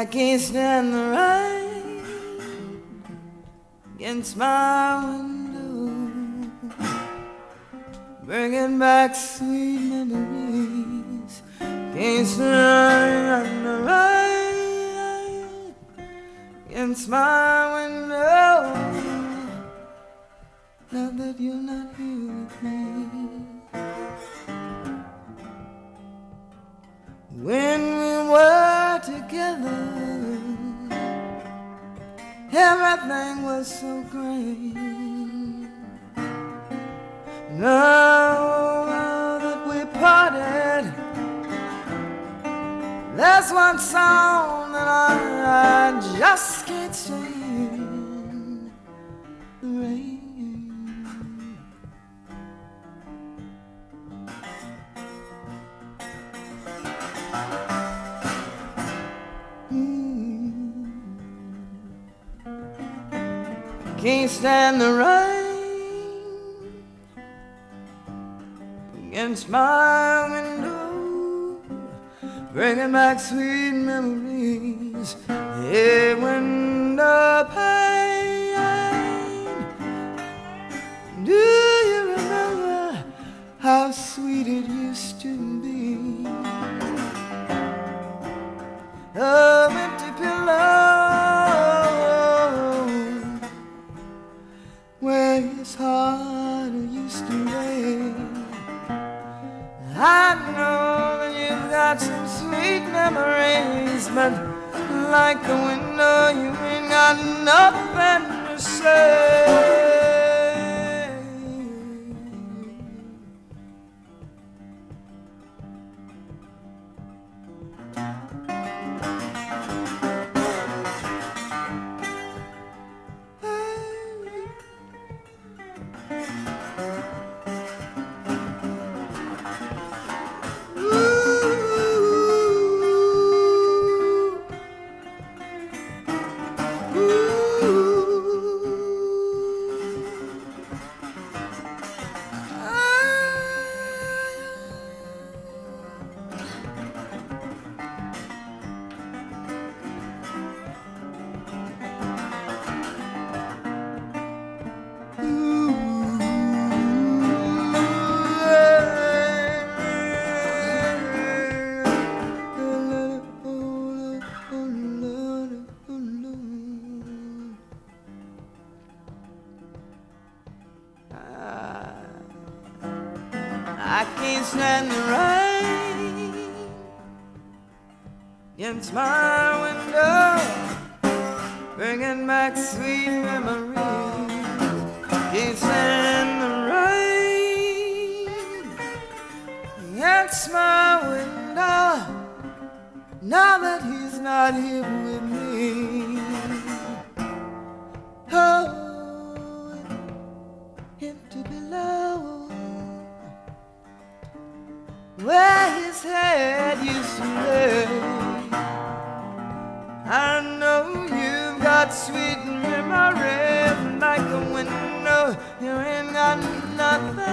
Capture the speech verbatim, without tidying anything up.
I can't stand the rain against my window, bringing back sweet memories. Can't stand the rain against my window, now that you're not here with me. When we were together, everything was so great. Now that we parted, there's one song that I, I just can't stand: the rain. Can't stand the rain against my window, bringing back sweet memories. Yeah, window pane, do you remember how sweet it used to be? A empty pillow where his heart used to lay. I know that you've got some sweet memories, but like the window, you ain't got nothing to say. I can't stand the rain against my window, bringing back sweet memories. Can't stand the rain against my window, now that he's not here with me. Oh, empty below, where his head used to lay. I know you've got sweet memories, like a window, you ain't got nothing